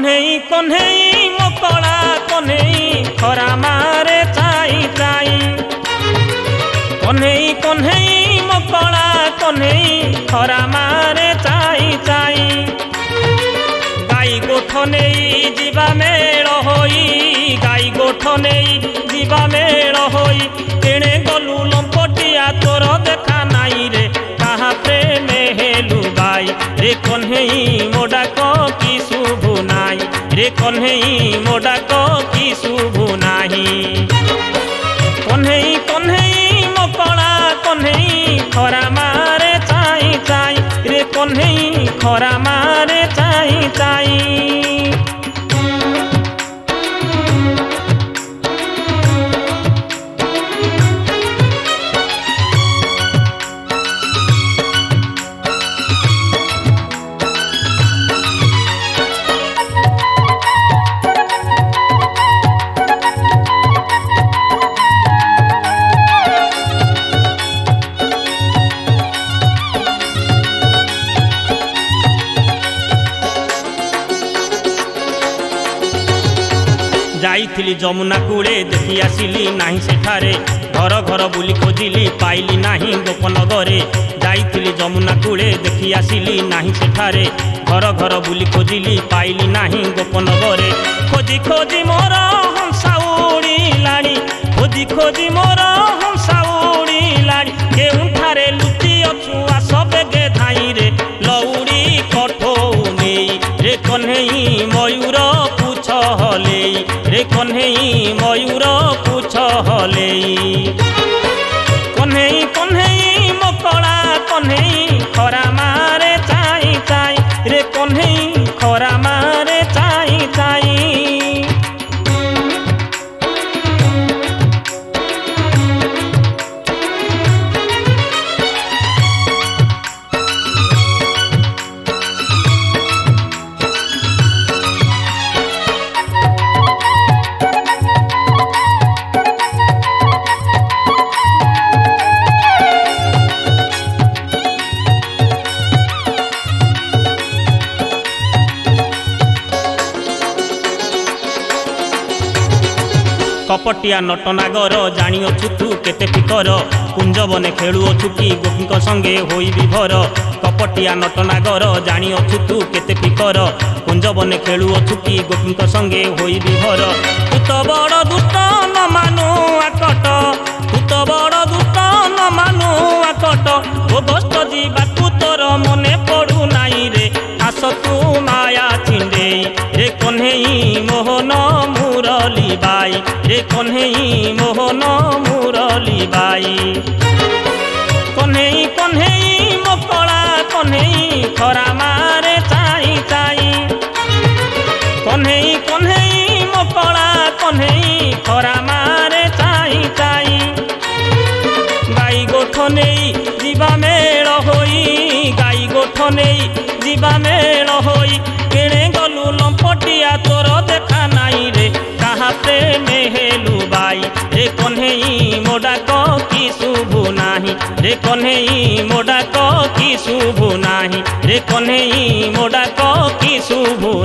कन्हई कन्हई मो कला कन्हई खरा मारे चाई चाई कन्हई कन्हई मो कला कन्हई खरा मारे चाई चाई गाई गोठ नहीं जीवा मेल होई गाई गोठ नहीं जीवा मेल होई तेणे गलु लंपटिया तोर देखा नाई रे कहा प्रेम हेलु बाई रे कन्हई मो डाक कि शुभु नाई रे कन्हई मो डाक कि शुभु नाही कन्हई कन्हई मो कला कन्हई खरा मारे चाई चाई रे कन्हई खरा मारे चाई चाई जाइथिली जमुना कूले देखी आसिली नाही सेठारे घर घर बुली खोजिली पाइली नाही गोपनगरे जाइथिली जमुना कूले देखी आसिली नाही सेठारे घर घर बुली खोजिली पाइली नाही गोपनगरे खोजी खोजी मोर हंसा उड़िलाणी खोजी खोजी मोर हंसा उड़िलाणी केउठारे लुचि अछु आस बेगे धाई रे लौड़ी कठौ नेई रे कन्हई मयूर पुछ हलेई रे कन्हई मयूर पुछ हलेई कन्हई कन्हई मो कला कन्हई खरा मारे चाई चाई रे कन्हई खरा मारे चाई चाई कपटिया नटनागर जानिअछु तू केते फिकर कुंजबने खेलुअछु कि गोपीक संगे होई विभर कपटिया नटनागर जानिअछु तू केते फिकर कुंजबने खेलुअछु कि गोपीक संगे होई विभर तू तो बड़ दुष्ट न मानु आकट तू तो बड़ दुष्ट न मानु आकट ओ दोस्त जीवाकू तोर मने पड़ू नाई रे आस तू माया छिंडे रे कन्हई मोहन मुरली बाई रे कन्हई मोहन मुरली बाई कन्हई कन्हई मो कला कन्हई खरा मारे चाई चाई कन्हई कन्हई मो कला कन्हई खरा मारे चाई चाई गाई गोठ नहीं जीवा मेल होई गाई गोठ नहीं जीवा मेल होई केणे गलु लंपटिया तोर देखा नाई रे कहा प्रेम हेलु बाई रे कन्हई मो डाक कि शुभु नाही रे कन्हई मो डाक कि शुभु नाही रे कन्हई मो डाक कि शुभु